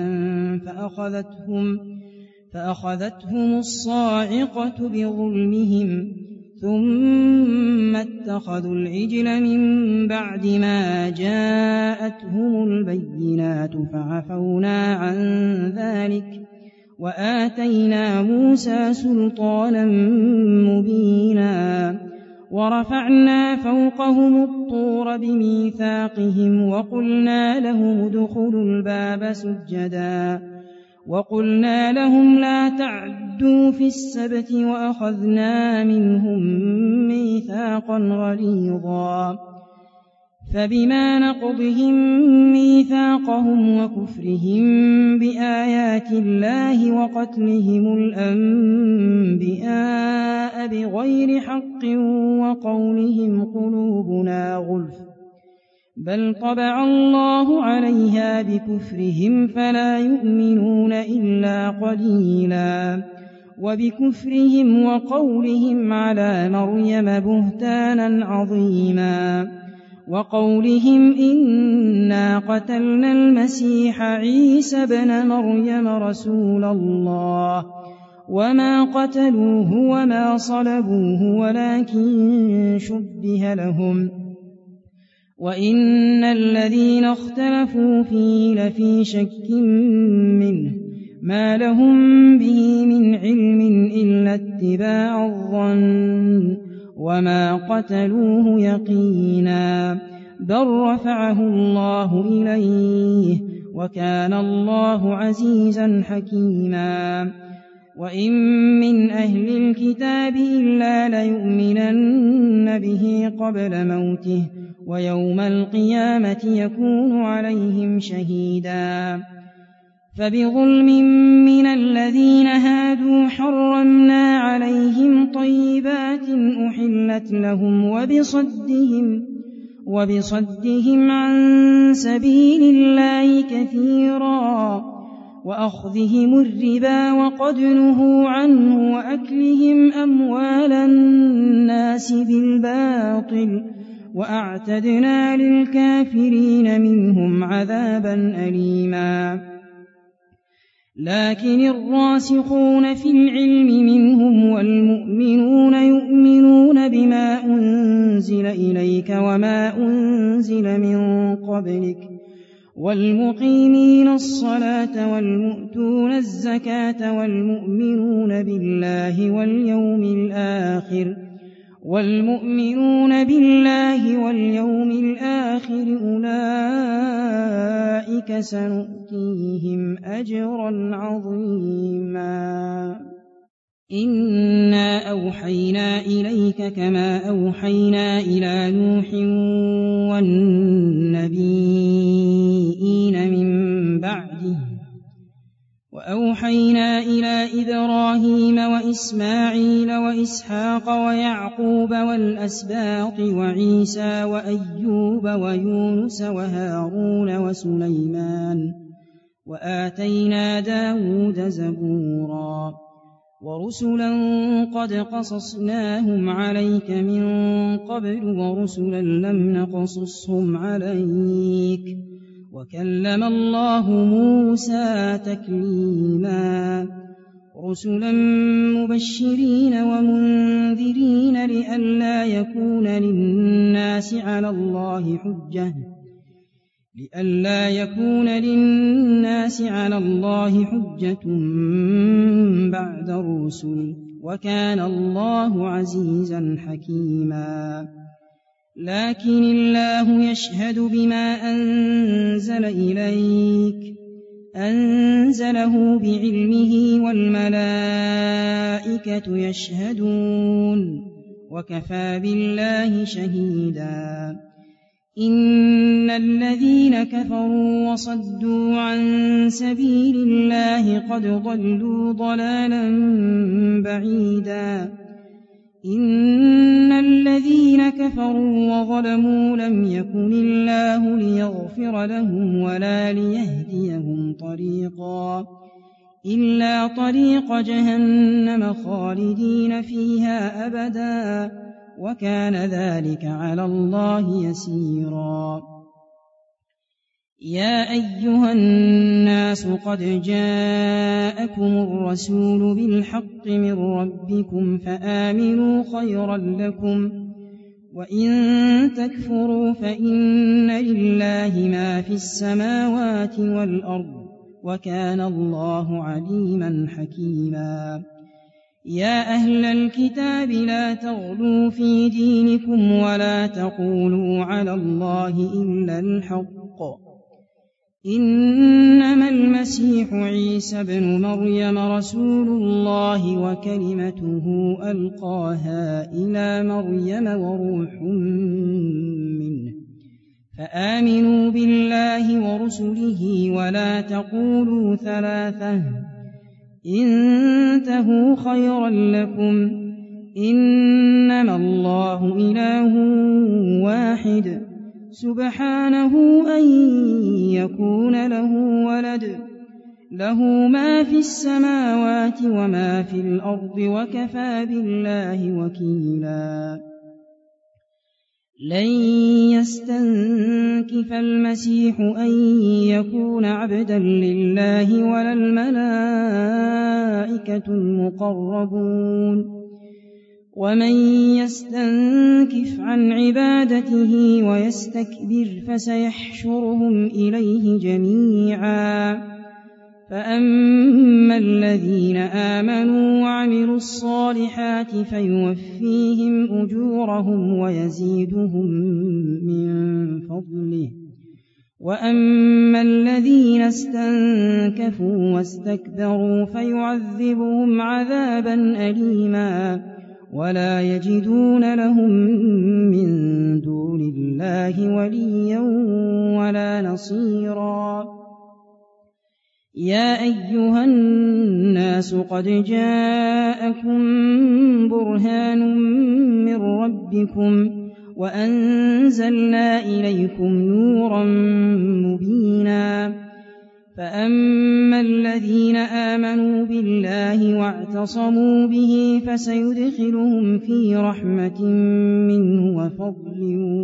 فأخذتهم الصاعقة بظلمهم ثم اتخذوا العجل من بعد ما جاءتهم البينات فعفونا عن ذلك وآتينا موسى سلطانا مبينا ورفعنا فوقهم الطور بميثاقهم وقلنا لهم ادخلوا الباب سجدا وقلنا لهم لا تعدوا في السبت وأخذنا منهم ميثاقا غليظا فبما نقضهم ميثاقهم وكفرهم بآيات الله وقتلهم الأنبياء بغير حق وقولهم قلوبنا غلف بل طبع الله عليها بكفرهم فلا يؤمنون إلا قليلا وبكفرهم وقولهم على مريم بهتانا عظيما وقولهم إنا قتلنا المسيح عيسى ابن مريم رسول الله وما قتلوه وما صلبوه ولكن شبه لهم وإن الذين اختلفوا فيه لفي شك منه ما لهم به من علم إلا اتباع الظن وما قتلوه يقينا بل رفعه الله إليه وكان الله عزيزا حكيما وإن من أهل الكتاب إلا ليؤمنن به قبل موته ويوم القيامة يكون عليهم شهيدا فبظلم من الذين هادوا حرمنا عليهم طيبات أحلت لهم وبصدهم عن سبيل الله كثيرا وأخذهم الربا وقد نهوا عنه وأكلهم أموال الناس بالباطل وأعتدنا للكافرين منهم عذابا أليما لكن الراسخون في العلم منهم والمؤمنون يؤمنون بما أنزل إليك وما أنزل من قبلك والمقيمين الصلاة والمؤتون الزكاة والمؤمنون بالله واليوم الآخر أولئك سنؤتيهم أجرا عظيما إنا أوحينا إليك كما أوحينا إلى نوح والنبيين من بعده وأوحينا إلى إبراهيم وإسماعيل وإسحاق ويعقوب والأسباط وعيسى وأيوب ويونس وهارون وسليمان وآتينا داود زبورا ورسلا قد قصصناهم عليك من قبل ورسلا لم نقصصهم عليك وكلم الله موسى تكليما رسلا مبشرين ومنذرين لئلا يكون للناس على الله حجة بعد الرسل وكان الله عزيزا حكيما لكن الله يشهد بما أنزل إليك أنزله بعلمه والملائكة يشهدون وكفى بالله شهيدا إن الذين كفروا وصدوا عن سبيل الله قد ضلوا ضلالا بعيدا إن الذين كفروا وظلموا لم يكن الله ليغفر لهم ولا ليهديهم طريقا إلا طريق جهنم خالدين فيها أبدا وكان ذلك على الله يسيرا يا أيها الناس قد جاءكم الرسول بالحق من ربكم فآمنوا خيرا لكم وإن تكفروا فإن لله ما في السماوات والأرض وكان الله عليما حكيما يا أهل الكتاب لا تغلوا في دينكم ولا تقولوا على الله إلا الحق إنما المسيح عيسى ابن مريم رسول الله وكلمته ألقاها إلى مريم وروح منه فآمنوا بالله ورسله ولا تقولوا ثلاثة انتهوا خيرا لكم إنما الله إله واحد سبحانه أن يكون له ولد له ما في السماوات وما في الأرض وكفى بالله وكيلا لن يستنكف المسيح أن يكون عبدا لله ولا الملائكة المقربون ومن يستنكف عن عبادته ويستكبر فسيحشرهم إليه جميعا فأما الذين آمنوا وعملوا الصالحات فيوفيهم أجورهم ويزيدهم من فضله، وأما الذين استنكفوا واستكبروا فيعذبهم عذابا أليما ولا يجدون لهم من دون الله وليا ولا نصيرا. يا أيها الناس قد جاءكم برهان من ربكم وأنزلنا إليكم نورا مبينا. فأما الذين آمنوا بالله واعتصموا به فسيدخلهم في رحمة منه وفضل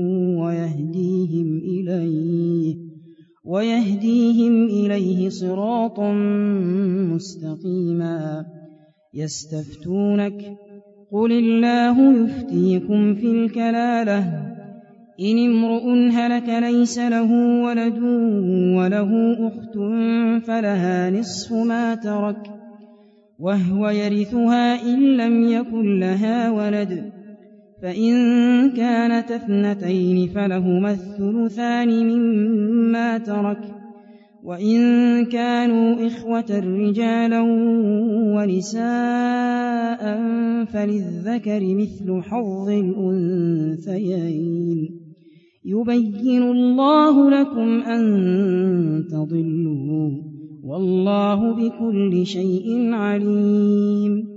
ويهديهم إليه صراطا مستقيما. يستفتونك قل الله يفتيكم في الكلالة إن امرؤ هلك ليس له ولد وله أخت فلها نصف ما ترك وهو يرثها إن لم يكن لها ولد، فإن كانت اثنتين فلهما الثلثان مما ترك، وإن كانوا إخوة رجالا ونساء فللذكر مثل حظ الأنثيين. يبين الله لكم أن تضلوا والله بكل شيء عليم.